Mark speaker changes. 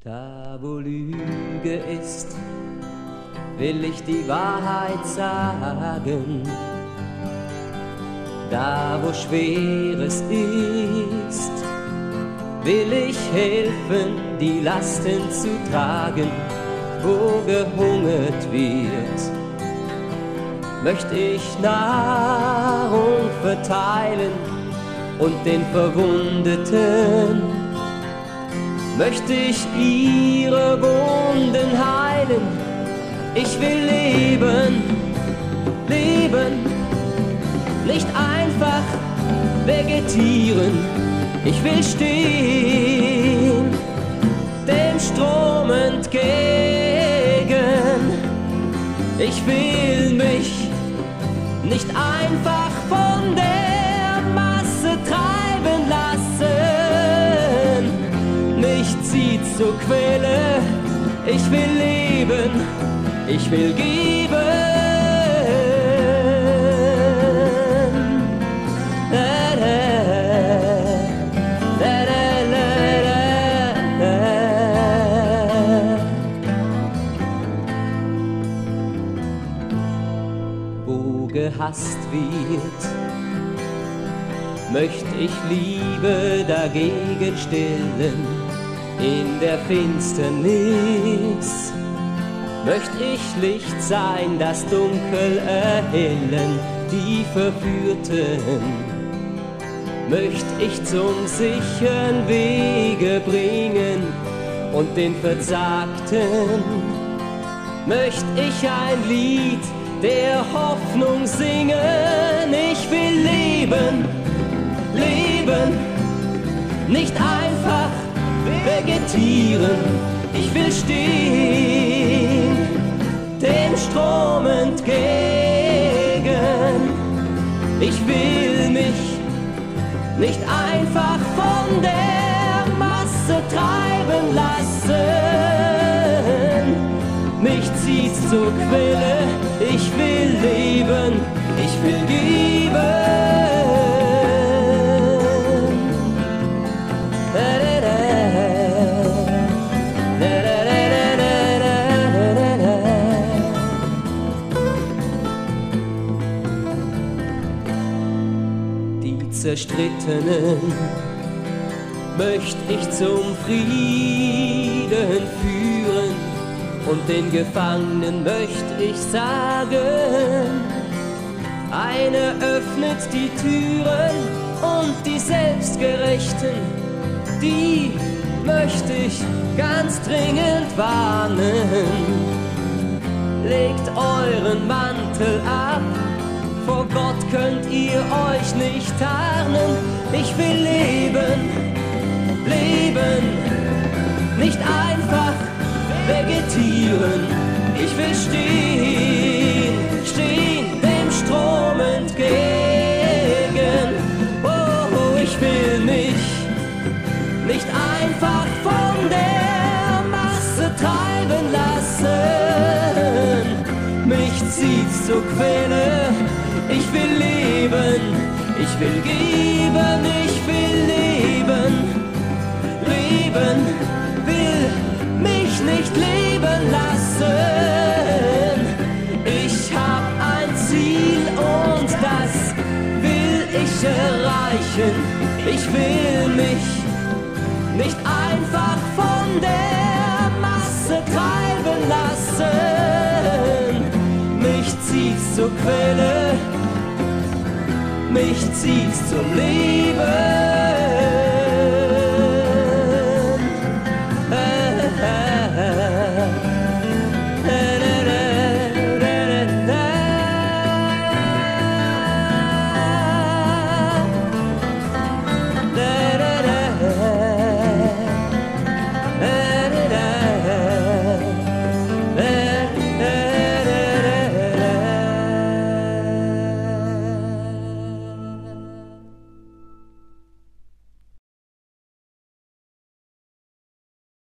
Speaker 1: Da wo Lüge ist, will ich die Wahrheit sagen. Da wo Schweres ist, will ich helfen, die Lasten zu tragen. Wo gehungert wird, möchte ich Nahrung verteilen und den Verwundeten möchte ich ihre Wunden heilen. Ich will leben, leben, nicht einfach vegetieren. Ich will stehen, dem Strom entgegen. Ich will mich nicht einfach von der Masse treiben lassen. Mich zieht zur Quelle, ich will leben, ich will geben. Wo gehasst wird, möcht ich Liebe dagegen stillen. In der Finsternis möcht ich Licht sein, das Dunkel erhellen. Die Verführten möcht ich zum sicheren Wege bringen, und den Versagten möcht ich ein Lied der Hoffnung singen. Ich will leben, leben, nicht einfach vegetieren. Ich will stehen, dem Strom entgegen. Ich will mich nicht einfach von der Masse treiben lassen. Mich zieht's zur Quelle, ich will leben, ich will geben. Die Zerstrittenen möcht ich zum Frieden führen, und den Gefangenen möcht ich sagen: Einer öffnet die Türen, und die Selbstgerechten, die möcht ich ganz dringend warnen. Legt euren Mantel ab, vor Gott könnt ihr euch nicht tarnen. Ich will leben, leben, nicht einfach vegetieren. Ich will stehen, stehen, dem Strom entgegen. Oh, ich will mich nicht einfach von der Masse treiben lassen. Mich zieht's zur Quelle, ich will leben, ich will geben, ich will leben, leben, will mich nicht leben lassen. Ich hab ein Ziel und das will ich erreichen. Ich will mich nicht einfach von der Masse treiben lassen. Mich zieht's zur Quelle, mich zieht's zum Leben.